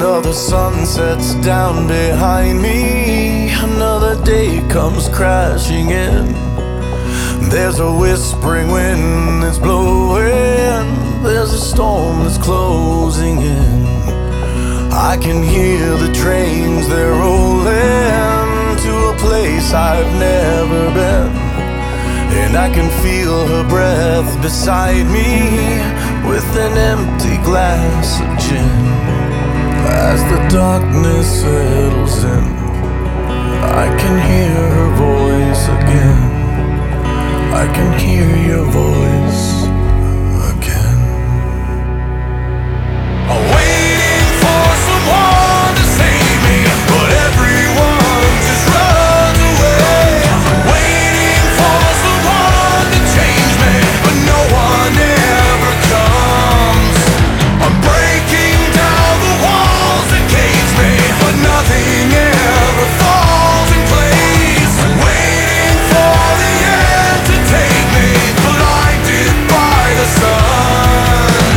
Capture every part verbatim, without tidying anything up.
Another sun sets down behind me. Another day comes crashing in. There's a whispering wind that's blowing. There's a storm that's closing in. I can hear the trains, they're rolling to a place I've never been. And I can feel her breath beside me with an empty glass of gin. As the darkness settles in, I can hear her voice again. I can hear your voice again. I'm waiting for someone to save me, but everyone just runs away. I'm waiting for someone to change me, but no one ever comes. I'm breaking down the walls that cage me, but nothing ever falls in place. I'm waiting for the end to take me, blinded by the sun.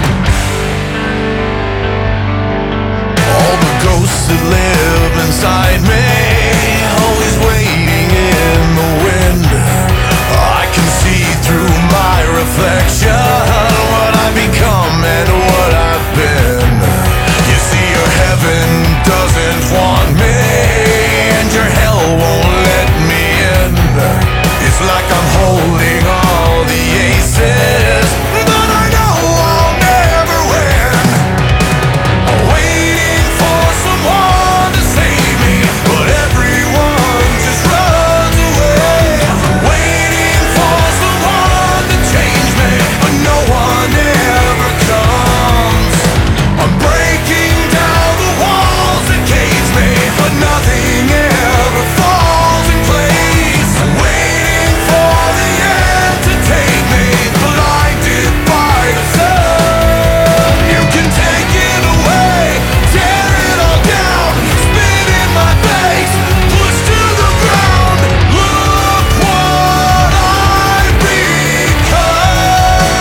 All the ghosts that live inside me, always waiting in the wind. I can see through my reflection what I've become and what I've been. You see, your heaven doesn't want me, and your hell won't let me in. It's like I'm holding all the aces, but I know I'll never win. I'm waiting for someone to save me, but everyone just runs away. I'm waiting for someone to change me, but no one ever comes. I'm breaking down the walls that cage me, but nothing ever falls in place. I'm waiting for the end to take me, blinded by the sun. You can take it away, tear it all down, spit in my face, push to the ground. Look what I've become.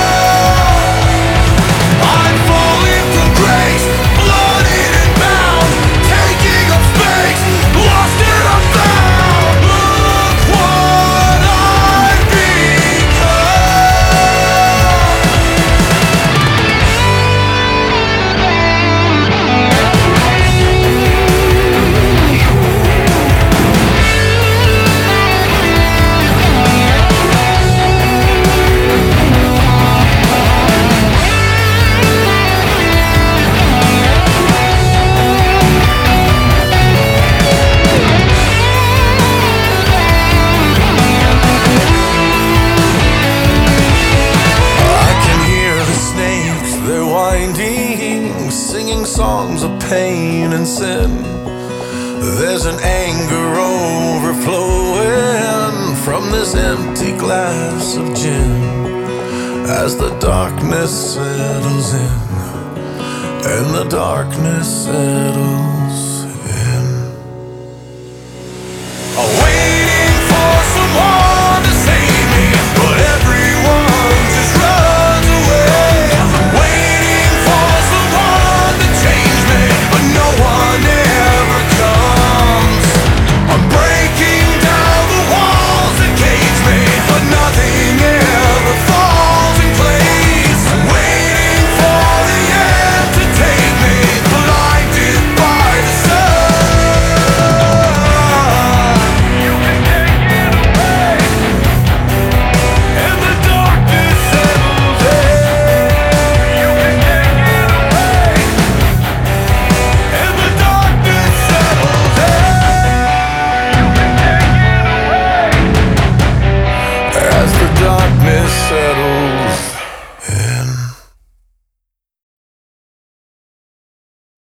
I'm falling from grace, blooded and bound, taking up space, lost and unfound. Look what I've become. I can hear the snakes, they're winding, singing songs of pain and sin. There's an anger overflowing from this empty glass of gin. As the darkness settles in, and the darkness settles